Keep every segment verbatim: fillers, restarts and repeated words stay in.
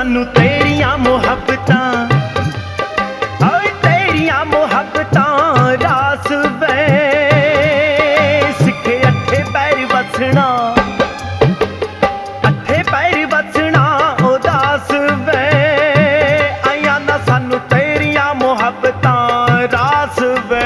सानू तेरियां मुहब्बतां, ओए तेरियां मुहब्बतां रास वे सिखे अठे पैर वसना, अठे पैर वसना उदास वे आया ना सानू तेरियां मुहब्बतां रास वे।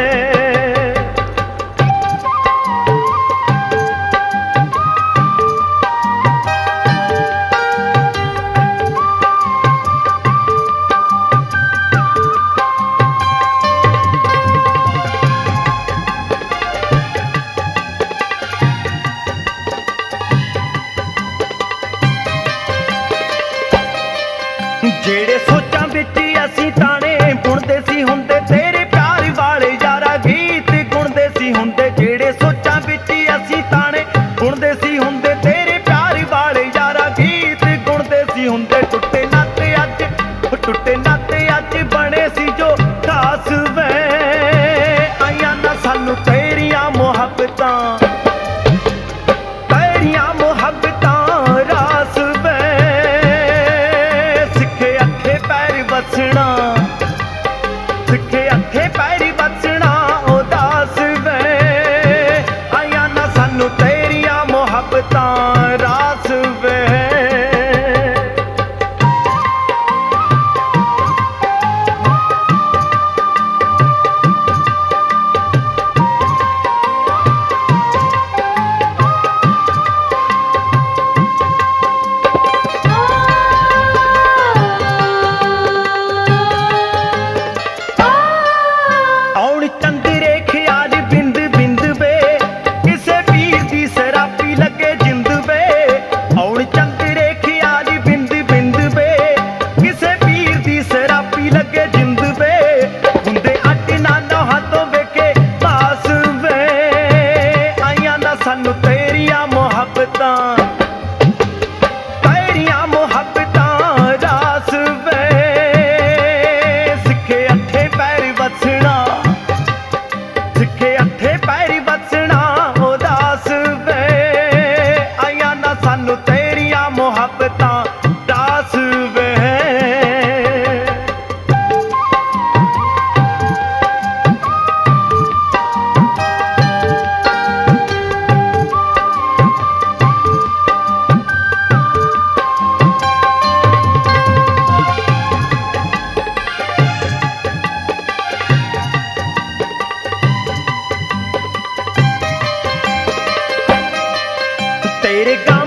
जेड़े सोचां विच असीं ताने बुणदे सी हुंदे तेरे प्यार वाले यारा गीत गुणदे सी हुंदे, जेड़े सोचां विच असीं ताने बुणदे सी हुंदे तेरे प्यार वाले यारा गीत गुणदे सी हुंदे। टुटे नाते अज टुटे नाते अज बने सी जो खास वे आइयां ना सानू तेरियां मुहब्बतां, तेरियां मुहब्बतां रास वे सिखे अठे पैर वसना, सिखे अठे पैर वसना उदास वे आया ना सानू तेरियां मुहब्बतां रास वे। चंदरे ख्याल बिंद बिंद वे किसे पीर दी शराबी लगे जिंद वे, और चंदरे ख्याल बिंद बिंद वे किसे पीर दी शराबी लगे जिंद वे हुंदे अट ना नौहां तो वेखे पास वे आइयां ना सानू तेरियां मुहब्बतां, तेरियां मुहब्बतां रास वे सिखे अठे पैर वसना, सिखे अठे पैर वसना उदास वे आया ना सानू तेरियां मुहब्बतां रास वे। तेरे